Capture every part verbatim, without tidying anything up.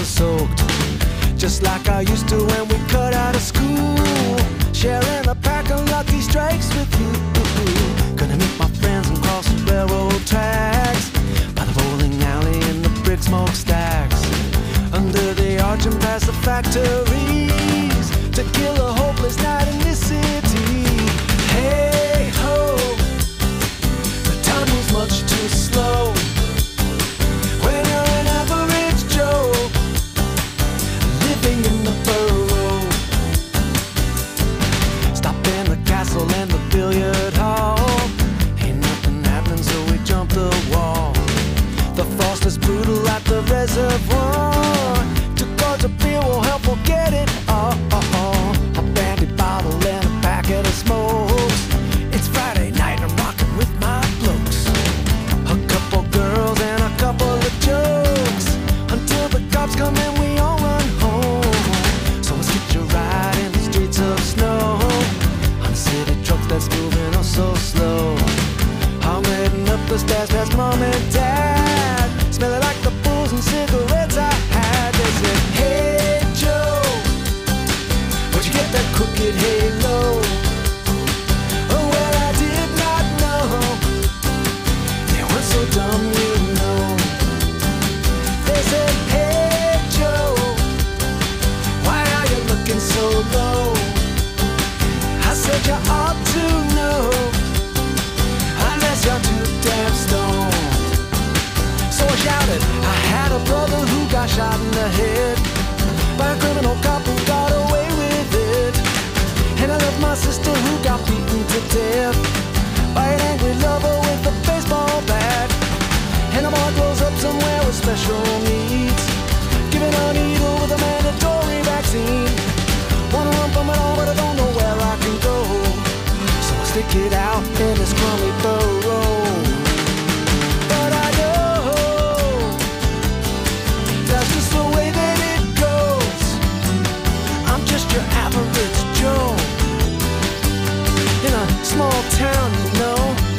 soaked, just like I used to when we cut out of school. Sharing a pack of Lucky Strikes with you. Gonna meet my friends and cross the railroad tracks, by the bowling alley and the brick smokestacks, under the arch and past the factories, to kill a hopeless night in this city. Hey ho, the time moves much too slow when you're an average Joe, living in the borough. Stop in the castle and the billiard hall, ain't nothing happening so we jump the wall. The frost is brutal at the reservoir, two cards of beer will help forget it all. A brandy bottle and a packet of smokes, it's Friday night, I'm rocking with my blokes. A couple girls and a couple of jokes, until the cops come and we all run home. So let's get your ride in the streets of snow, on a city truck that's moving oh so slow. I'm heading up the stairs past mom and dad, smelling like the booze and cigarettes I had. They said, hey Joe, where'd you get that crooked halo? Oh well, I did not know, they weren't so dumb, you know. They said, hey Joe, why are you looking so low? I said, you ought to know, unless you're too damn stoned. So I shouted, I had a brother who got shot in the head by a criminal cop who got away with it. And I love my sister who got beaten to death by an angry lover with a baseball bat. And a boy grows up somewhere with special needs, given a needle with a mandatory vaccine. Wanna run from it all, but I don't know where I can go, so I stick it out in this crummy burrow. But I know that's just the way that it goes, I'm just your average Joe, in a small town, you know.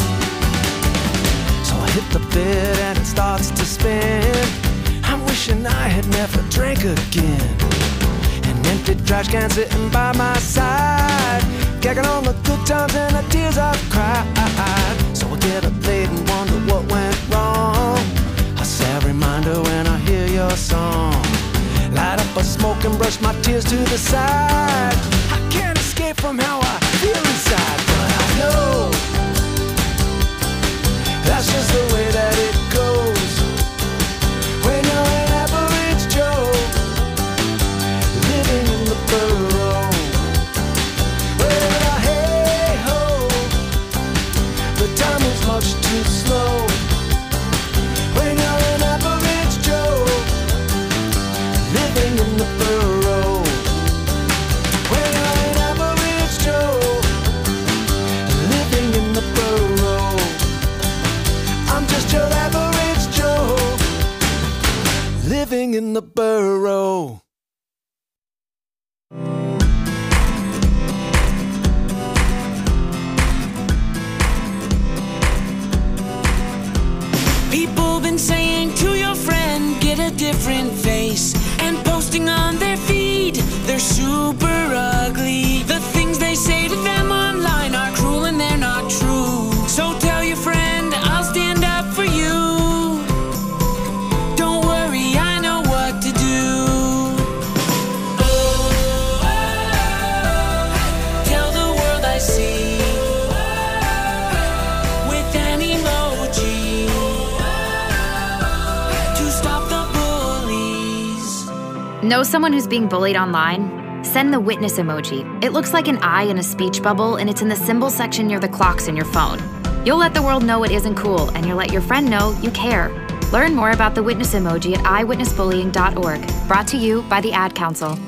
So I hit the bed and it starts to spin, I'm wishing I had never drank again. An empty trash can sitting by my side, gagging on the good times and the tears I've cried. So I get up late and wonder what went wrong, a sad reminder when I hear your song. Light up a smoke and brush my tears to the side. I can't escape from how I feel inside, but I know that's just the way that it goes when you're an average Joe, living in the borough. Well, hey ho, the time moves much too slow when you're an average Joe, living in the borough. When you're an average Joe, living in the borough. I'm just your average Joe, living in the borough. People been saying to your friend, get a different face, and posting on their feed, they're super ugly. The things they say to them online are cruel and they're not true. So tell your friend, I'll stand up for you. Don't worry, I know what to do. Oh, oh, tell the world I see with an emoji to stop the bullies. Know someone who's being bullied online? Send the witness emoji. It looks like an eye in a speech bubble, and it's in the symbol section near the clocks in your phone. You'll let the world know it isn't cool, and you'll let your friend know you care. Learn more about the witness emoji at i witness bullying dot org. Brought to you by the Ad Council.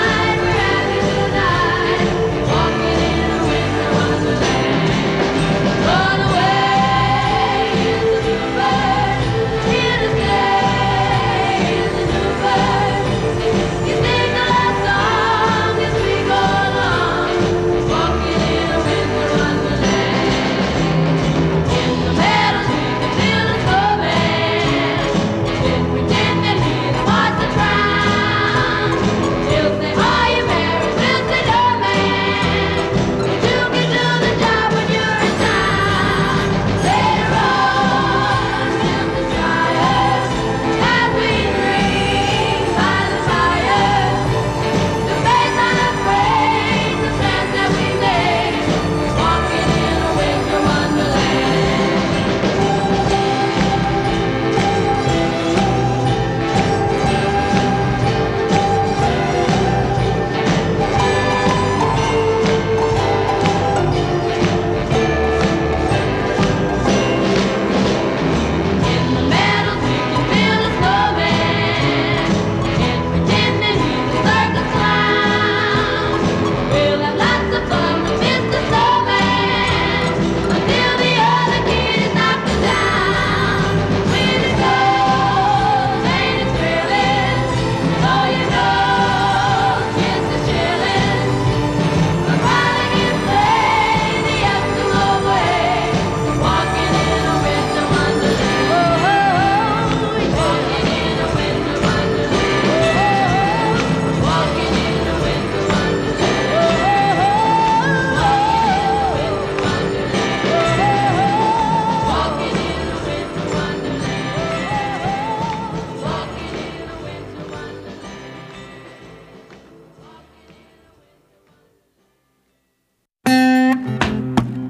Walking in a winter wonderland.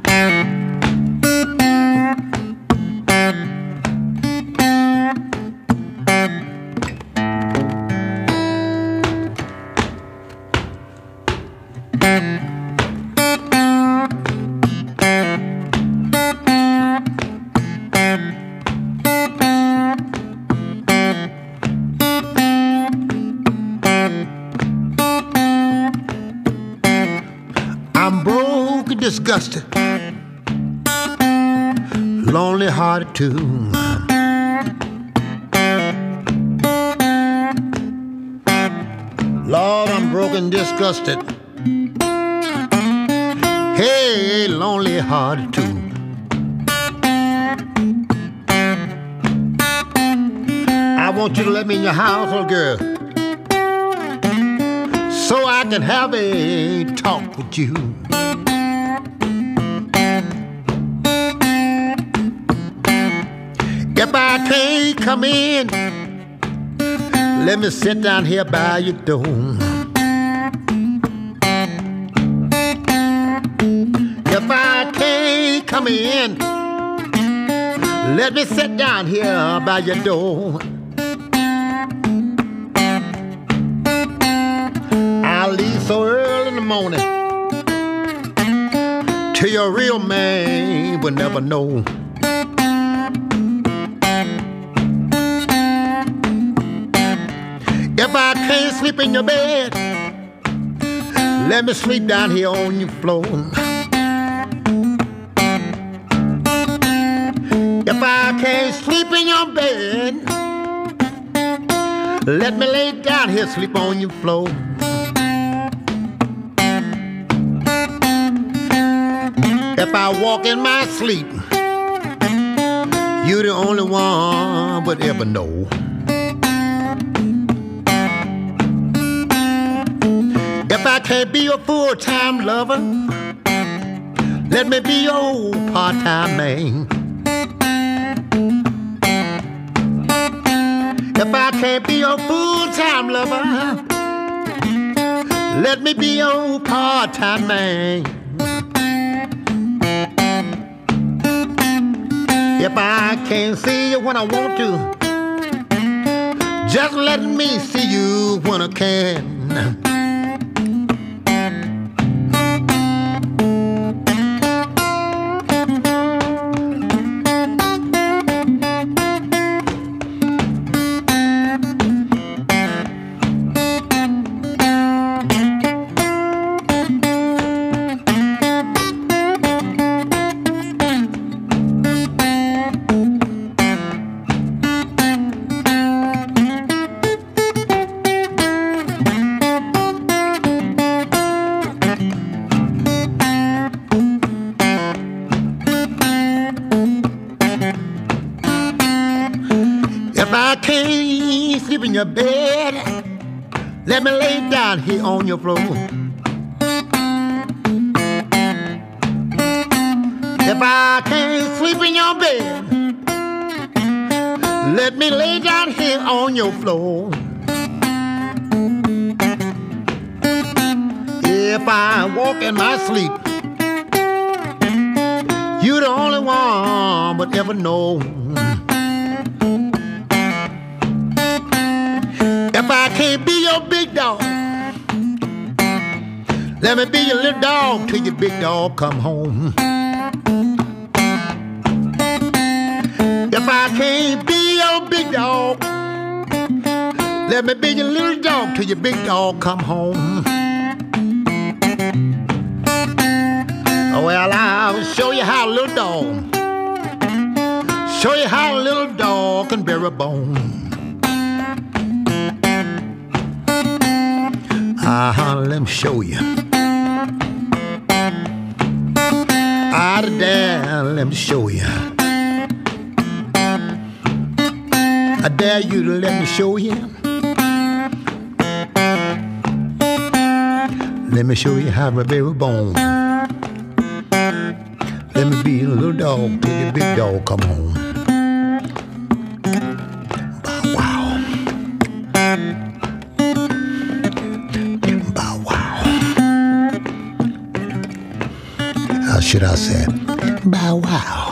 Disgusted, lonely hearted too. Lord, I'm broken, disgusted. Hey, lonely hearted too. I want you to let me in your house, little girl, so I can have a talk with you. If I can't come in, let me sit down here by your door. If I can't come in, let me sit down here by your door. I'll leave so early in the morning till your real man will never know. If I can't sleep in your bed, let me sleep down here on your floor. If I can't sleep in your bed, let me lay down here, sleep on your floor. If I walk in my sleep, you're the only one would ever know. If I can't be your full-time lover, let me be your part-time man. If I can't be your full-time lover, let me be your part-time man. If I can't see you when I want to, just let me see you when I can. If I can't sleep in your bed, let me lay down here on your floor. If I can't sleep in your bed, let me lay down here on your floor. If I walk in my sleep, you're the only one would ever know. If I can't be your big dog, let me be your little dog till your big dog come home. If I can't be your big dog, let me be your little dog till your big dog come home. Well, I'll show you how a little dog, show you how a little dog can bear a bone. Uh-huh, let me show you. Out of there, let me show you. I dare you to let me show you. Let me show you how to bear a bone. Let me be a little dog till your big dog come home. Bow wow. Bow wow. I'll should I say? Bow wow.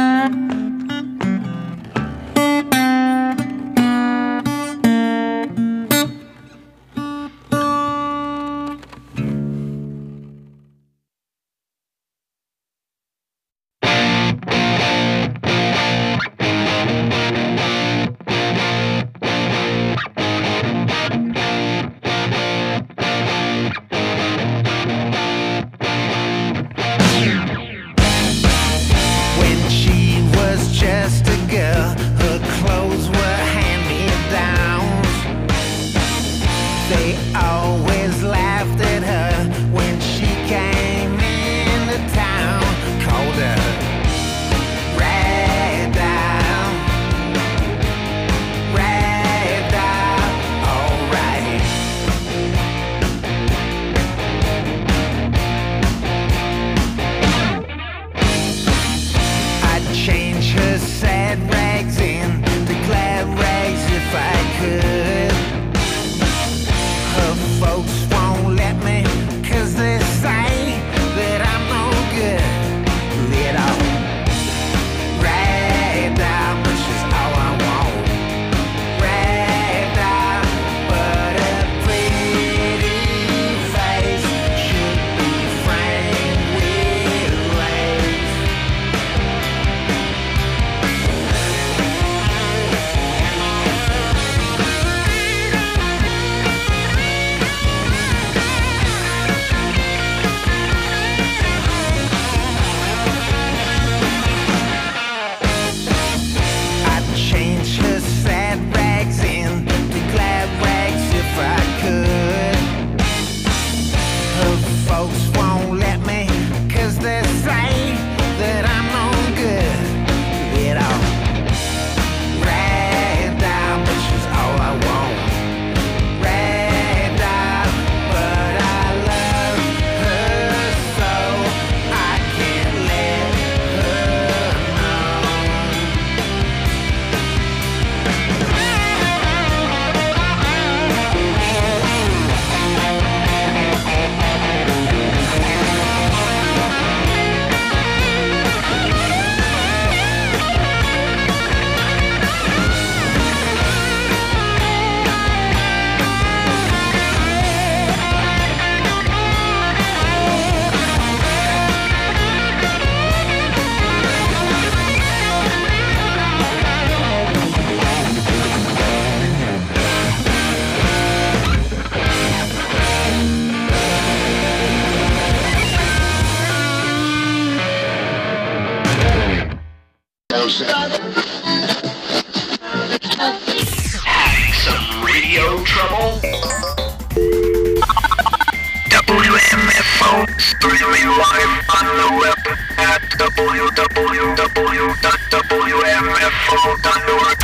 Streaming live on the web at w w w dot w m f o dot org.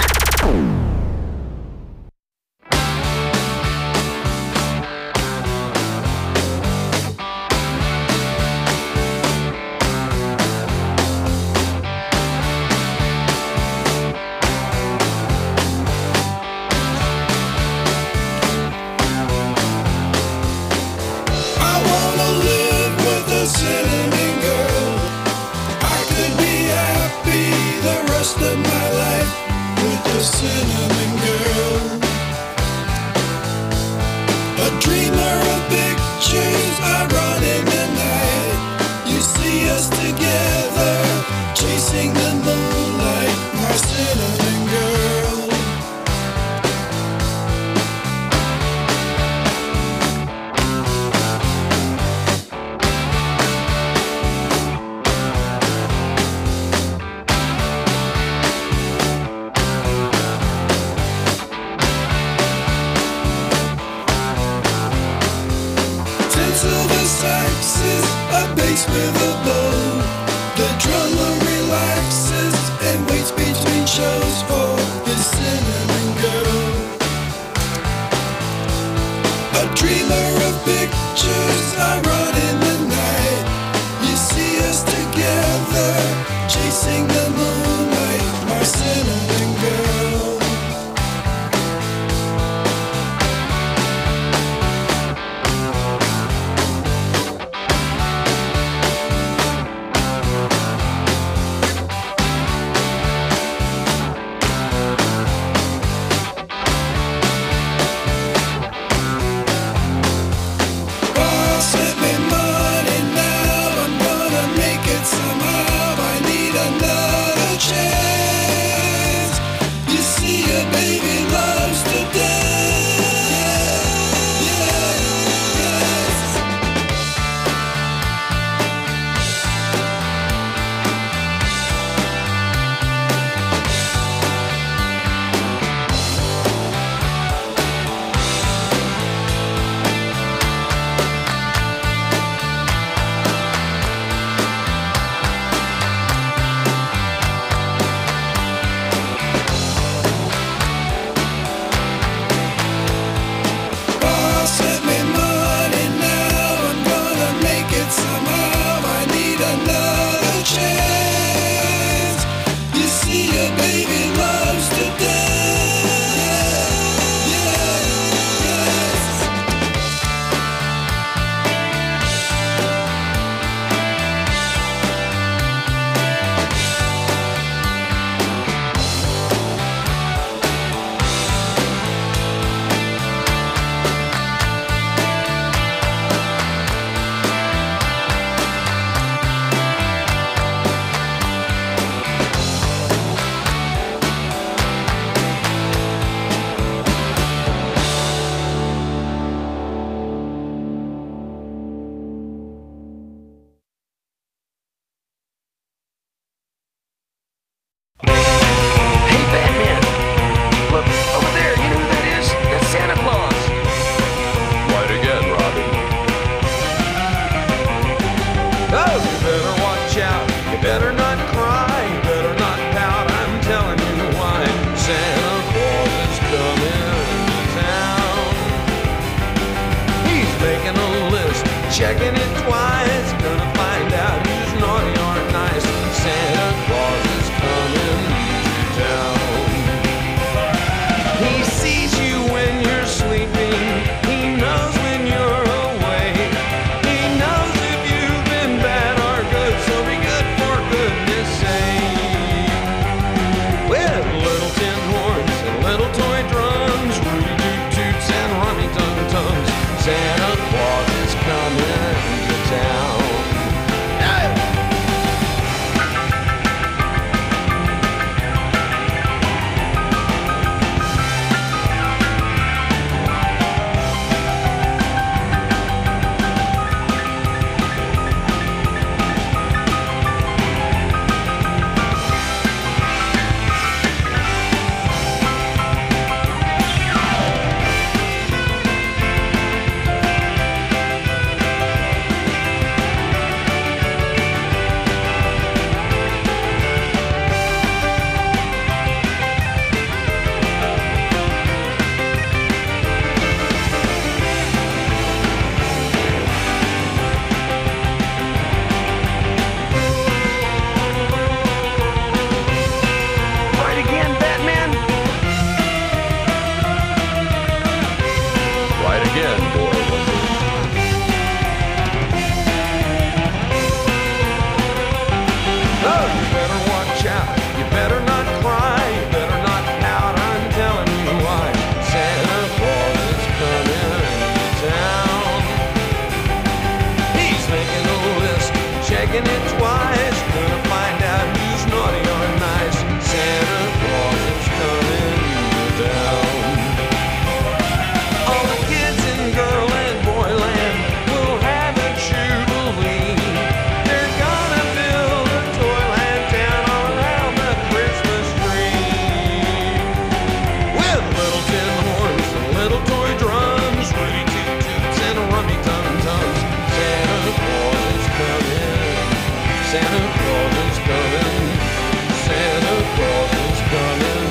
Claus is coming. Santa Claus is coming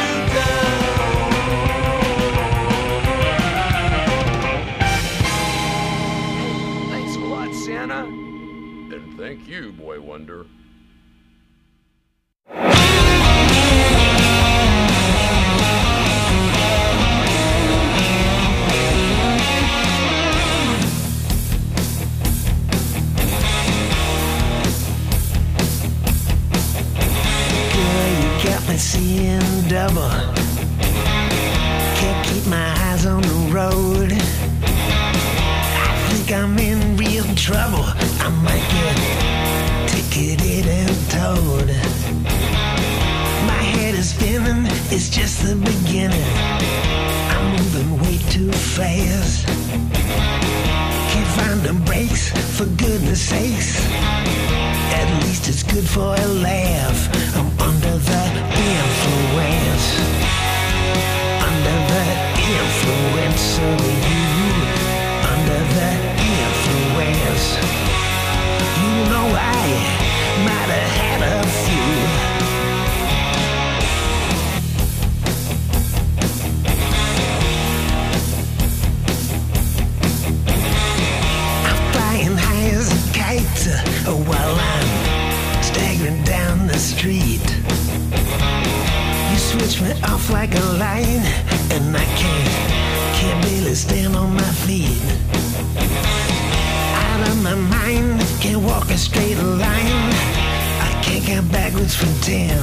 down. Thanks a lot, Santa. And thank you, Boy Wonder. Seeing double, can't keep my eyes on the road. I think I'm in real trouble. I might get ticketed and towed. My head is spinning, it's just the beginning. I'm moving way too fast. Can't find the brakes, for goodness sakes. At least it's good for a laugh. I'm under the influence. Under the influence of you. Under the influence. You know I might have had a few. I'm flying high as a kite uh, while I'm staggering down the street. You switch me off like a line, and I can't, can't barely stand on my feet. Out of my mind, can't walk a straight line. I can't count backwards from ten.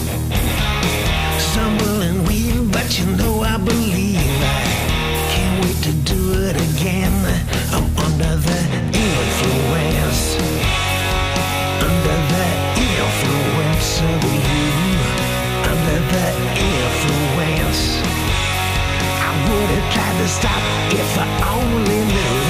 Stumble and weave, but you know I believe. I can't wait to do it again. I'm under the influence. Under the influence of you. Under the influence. I would have tried to stop if I only knew.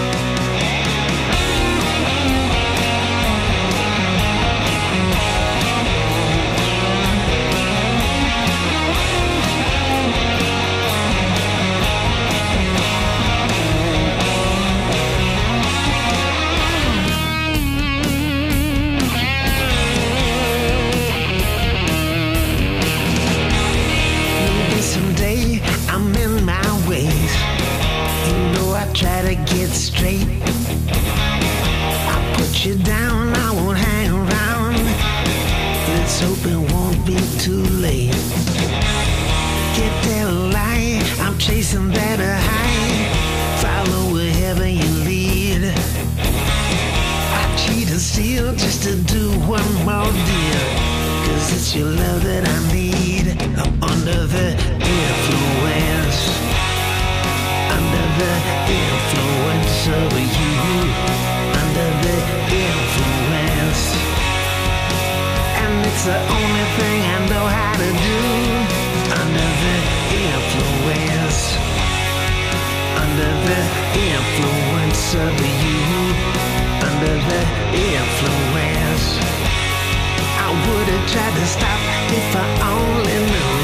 Someday I'm in my ways. You know I try to get straight. I'll put you down, I won't hang around. Let's hope it won't be too late. Get that lie, I'm chasing that high. Follow wherever you lead. I cheat and steal just to do one more deal. Cause it's your love that I need. I'm under the influence. Under the influence of you. Under the influence. And it's the only thing I know how to do. Under the influence. Under the influence of you. Under the influence. I would have tried to stop if I only knew.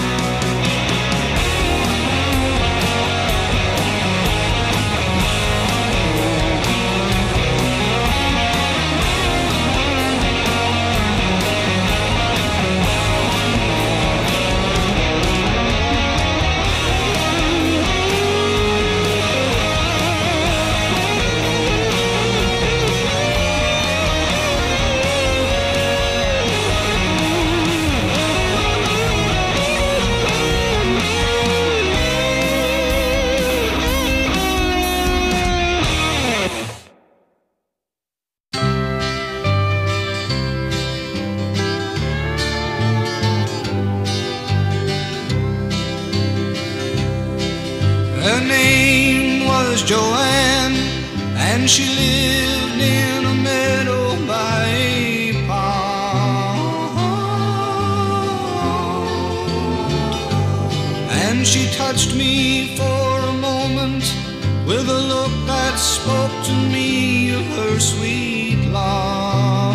Her name was Joanne, and she lived in a meadow by a pond. And she touched me for a moment with a look that spoke to me of her sweet love.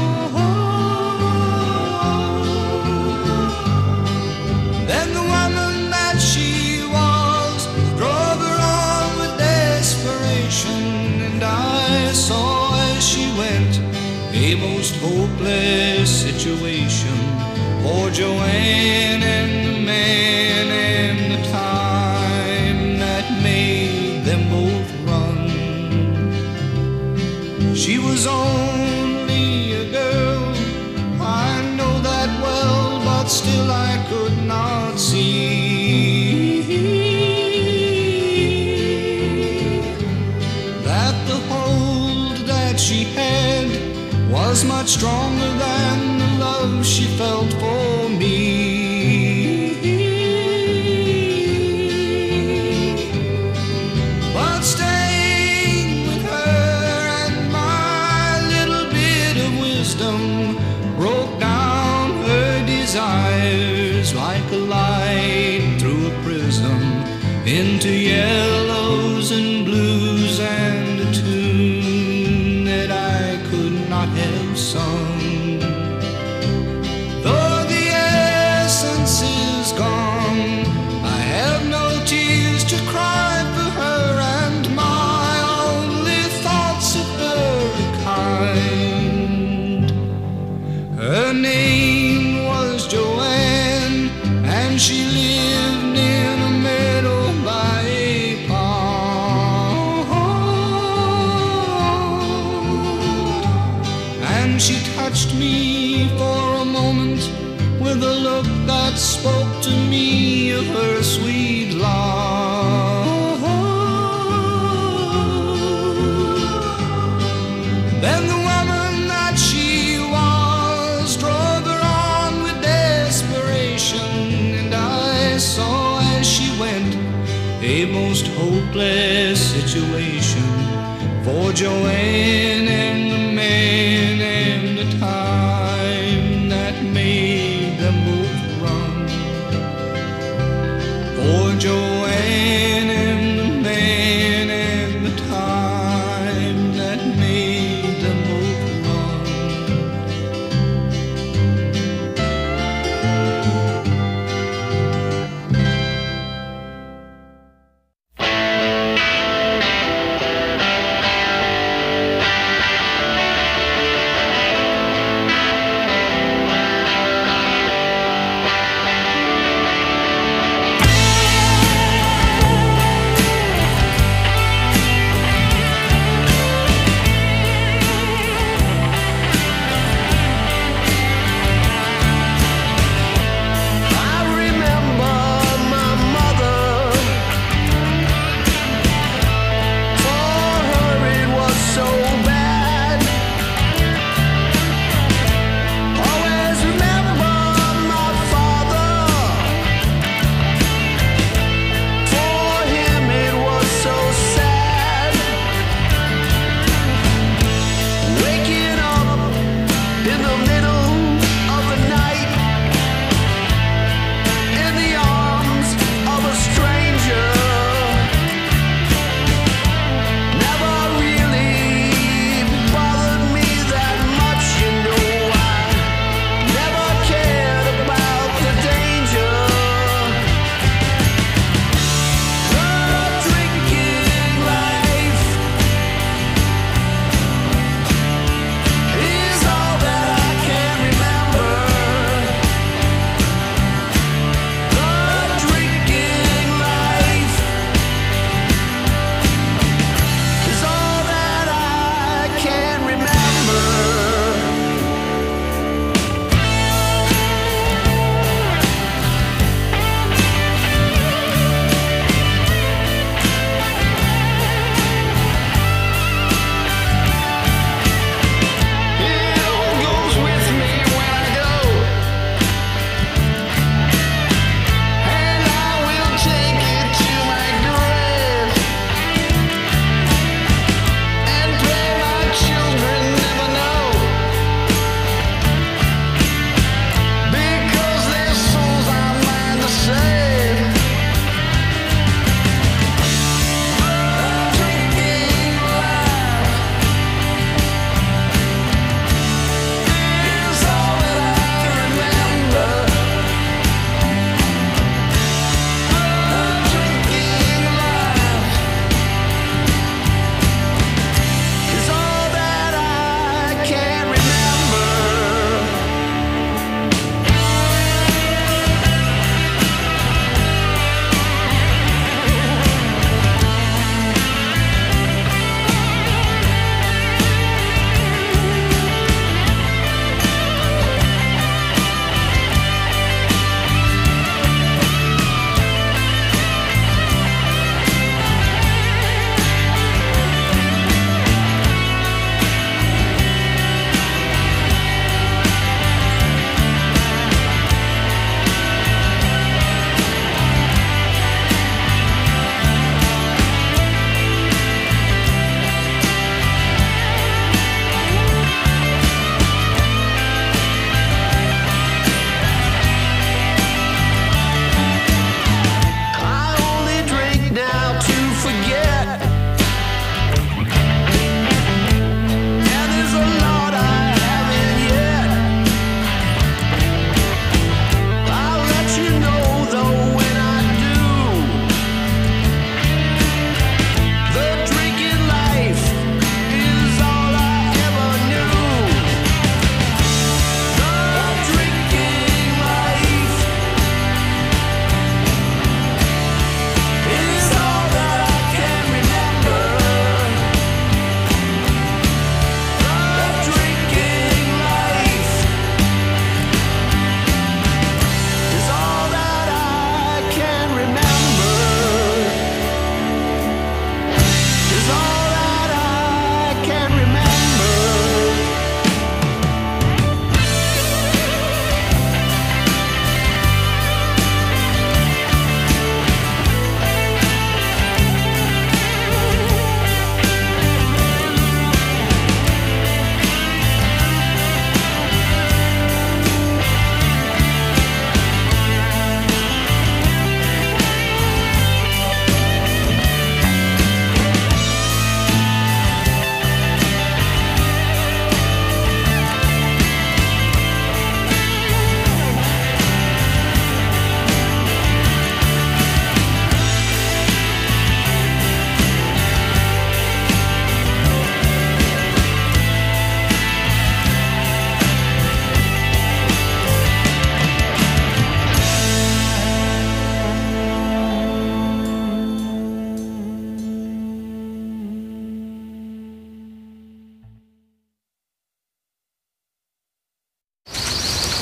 Then the woman that she was drove her on with desperation, and I saw as she went a most hopeless situation for Joanne and the man and the time that made them both run. She was only a girl, I know that well, but still I could not see that the hold that she had was much stronger than the love she felt for me. But staying with her and my little bit of wisdom broke down her desires like a light through a prism into yellows and blues and a tune that I could not have sung. Though the essence is gone, I have no tears to cry for her, and my only thoughts of her are kind. Her name was Joanne, and she lived in a meadow by a pond. And she touched me for a moment with a look that spoke to me of her sweet love. Then the woman that she was drove her on with desperation, and I saw as she went a most hopeless situation for Joanne and the man and the time that made them both run. For Joanne and the man and the time that made them both run.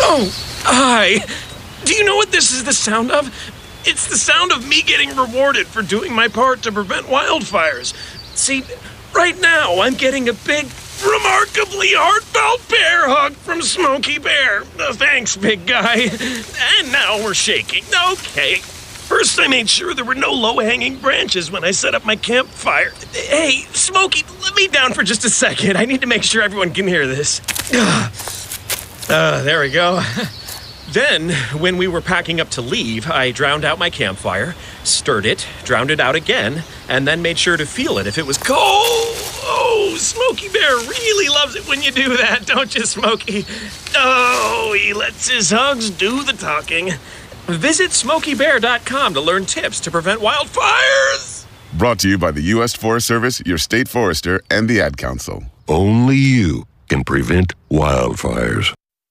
Oh, hi. Do you know what this is the sound of? It's the sound of me getting rewarded for doing my part to prevent wildfires. See, right now I'm getting a big, remarkably heartfelt bear hug from Smokey Bear. Uh, thanks, big guy. And now we're shaking. Okay. First, I made sure there were no low-hanging branches when I set up my campfire. Hey, Smokey, let me down for just a second. I need to make sure everyone can hear this. Uh, there we go. Then, when we were packing up to leave, I drowned out my campfire, stirred it, drowned it out again, and then made sure to feel it if it was cold. Oh, Smokey Bear really loves it when you do that, don't you, Smokey? Oh, he lets his hugs do the talking. Visit smokey bear dot com to learn tips to prevent wildfires. Brought to you by the U S Forest Service, your state forester, and the Ad Council. Only you can prevent wildfires.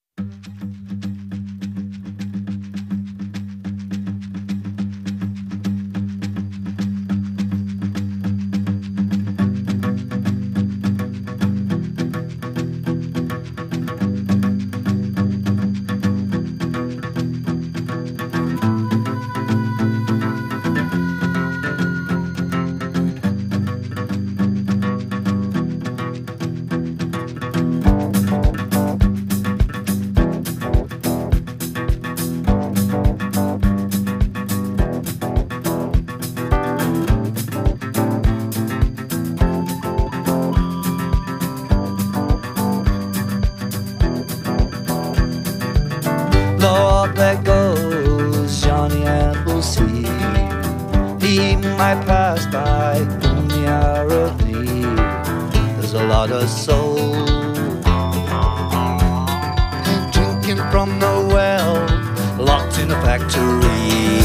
Lord, there goes Johnny Appleseed. He might pass by in the hour of need. There's a lot of soul and drinking from the well, locked in a factory.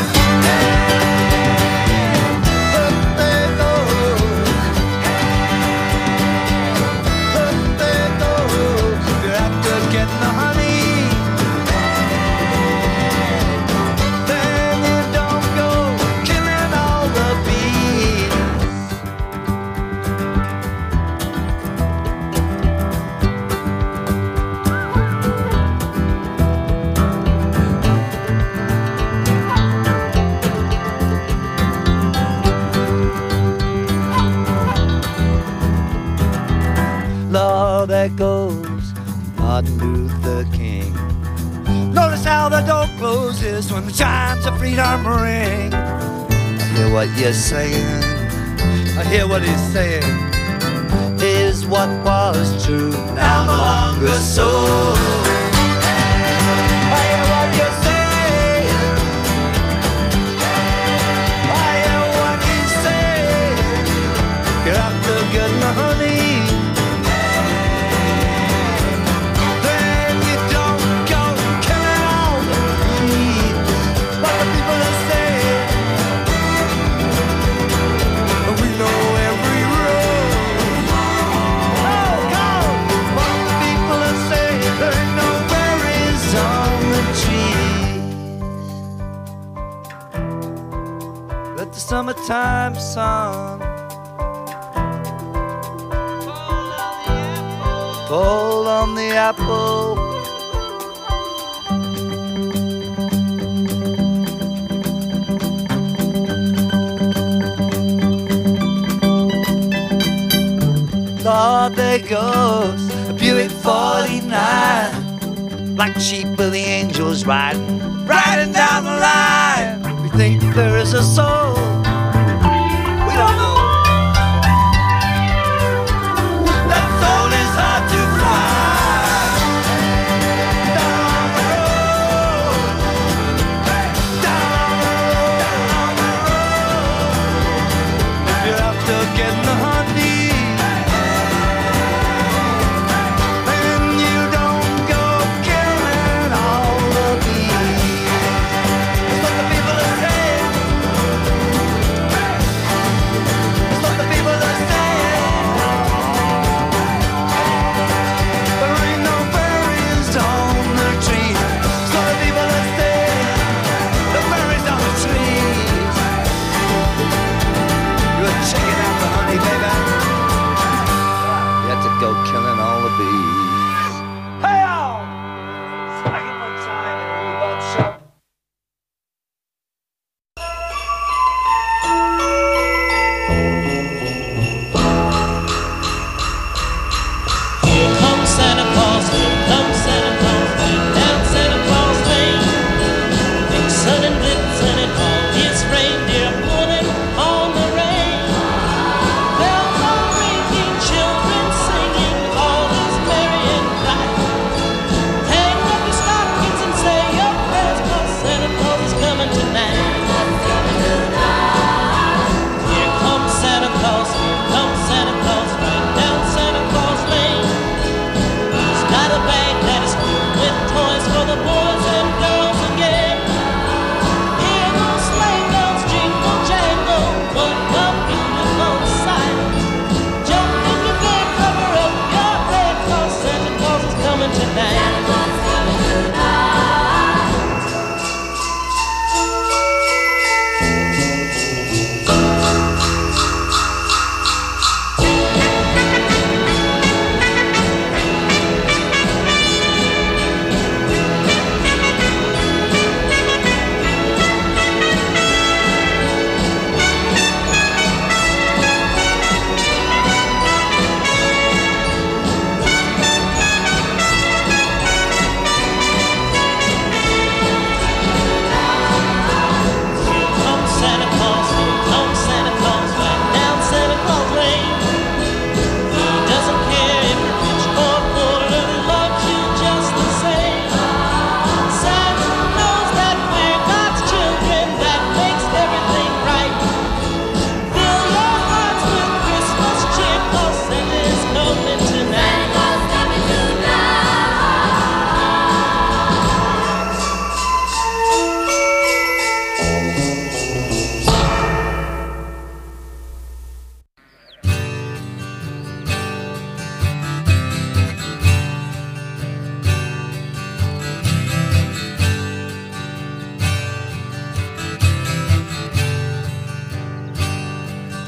Lord, there goes Martin Luther King. Notice how the door closes when the chimes of freedom ring. I hear what you're saying, I hear what he's saying. Is what was true now no longer so. I hear what you're saying, I hear what he's saying. You're after good money. Let the summertime sun fall on the apple. Lord, there goes a Buick forty-nine, black sheep of the angels riding, riding down the line. We think there is a soul, we don't know. That soul is hard to find. Down the road, down the road, down the road. If you're after getting the honey,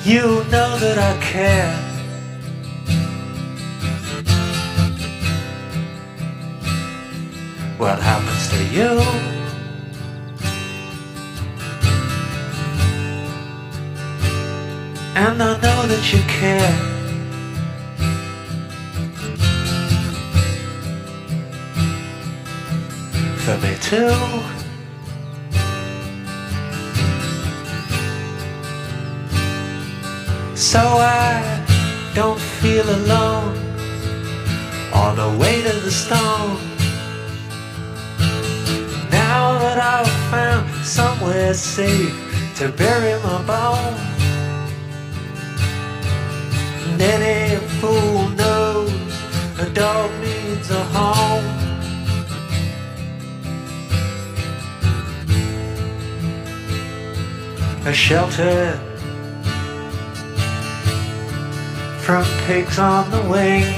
You know that I care. What happens to you? And I know that you care. For me too. So I don't feel alone on the way to the stone. Now that I've found somewhere safe to bury my bones, and any fool knows a dog needs a home. A shelter from pigs on the wing.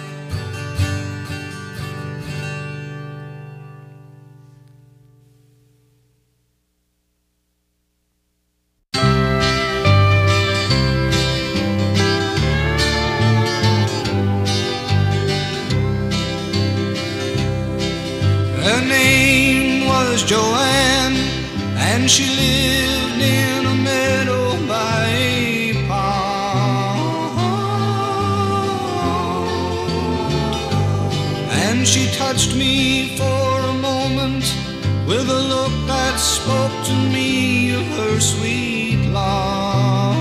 Her name was Joanne, and she lived in a meadow by a pond. And she touched me for a moment with a look that spoke to me of her sweet love.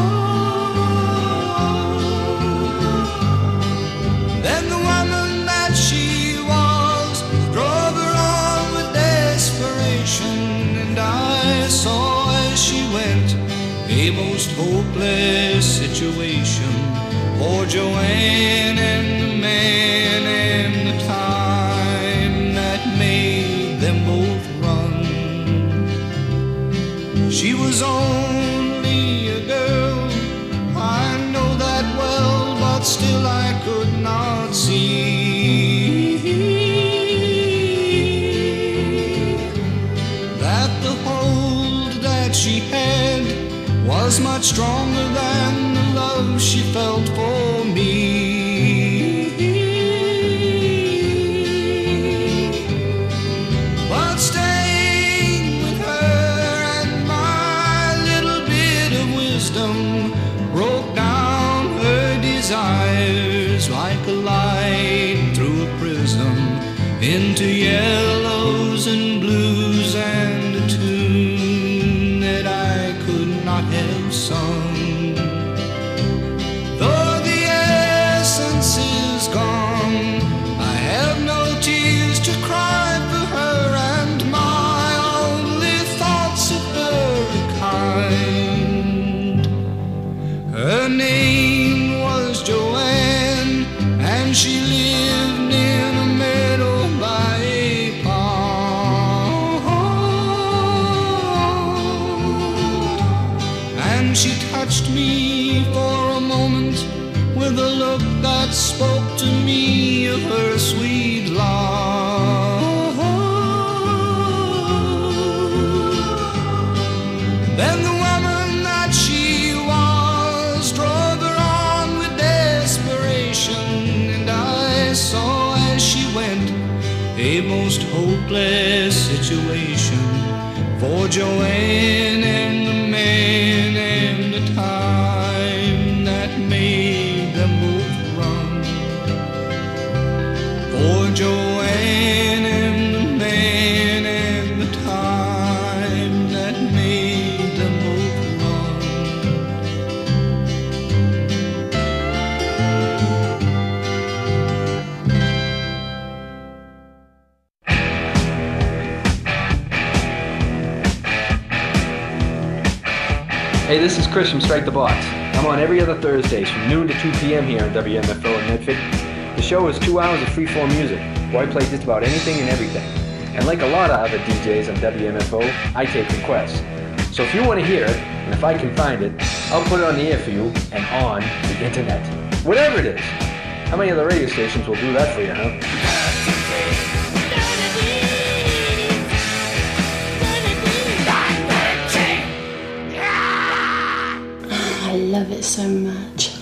Then the woman that she was drove her on with desperation, and I saw as she went a most hopeless situation for Joanne and the man and the time that made them both run. She was only a girl, I know that well, but still I could not see that the hold that she had was much stronger than the love she felt for me. But staying with her and my little bit of wisdom broke down her desires like a light through a prism into yellows and blues and a tune that I could not have sung. Though the essence is gone, I have no tears to cry for her, and my only thoughts of her are kind. Her name was Joanne, and she lived in a meadow by a pond. And she touched me for a moment with a look that spoke to me of her sweet love. Then the woman that she was drove her on with desperation, and I saw as she went a most hopeless situation for Joanne and the man and the time that made them both run. For Joanne and the man and the time that made them both run. Hey, this is Chris from Strike the Box. I'm on every other Thursdays from noon to two p.m. here on W M F O in Medford. The show is two hours of freeform music, where I play just about anything and everything. And like a lot of other D Js on W M F O, I take requests. So if you want to hear it, and if I can find it, I'll put it on the air for you and on the internet. Whatever it is. How many other radio stations will do that for you, huh? I love love it so much.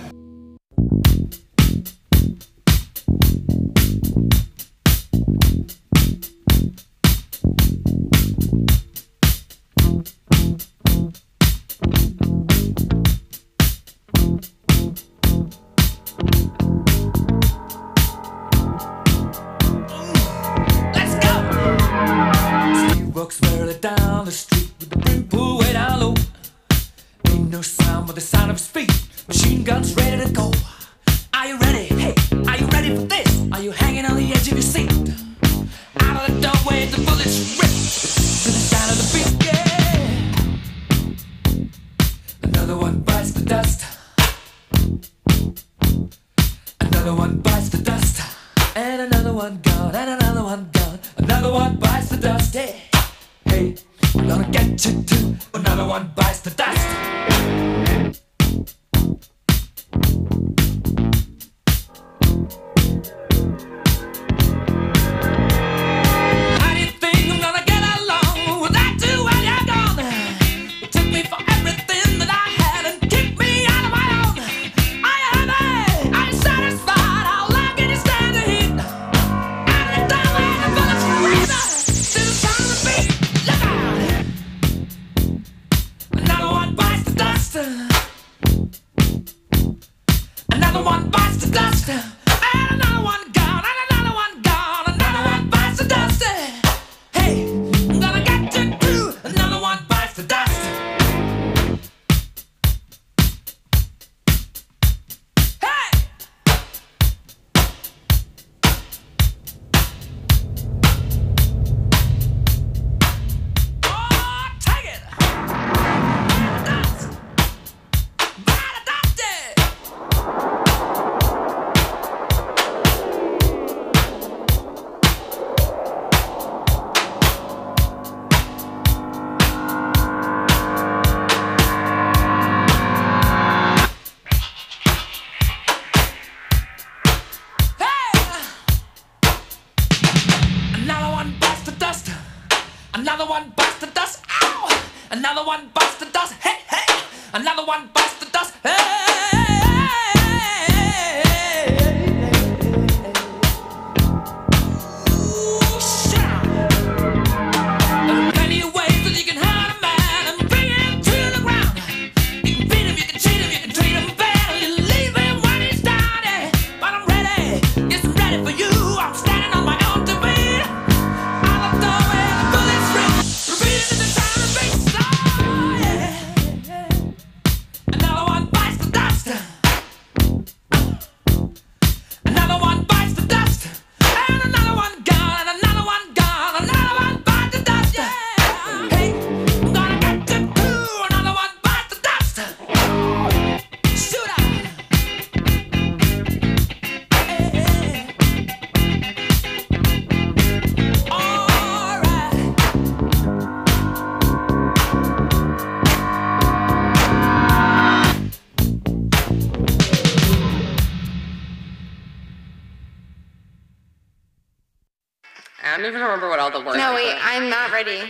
I don't even remember what all the words No, were. wait, I'm not ready.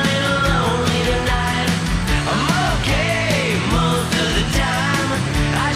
I'm okay most of the time. I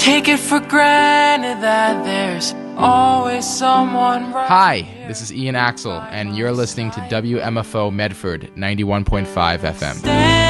take it for granted that there's always someone right. Hi, this is Ian Axel, and you're listening to W M F O Medford ninety-one point five F M.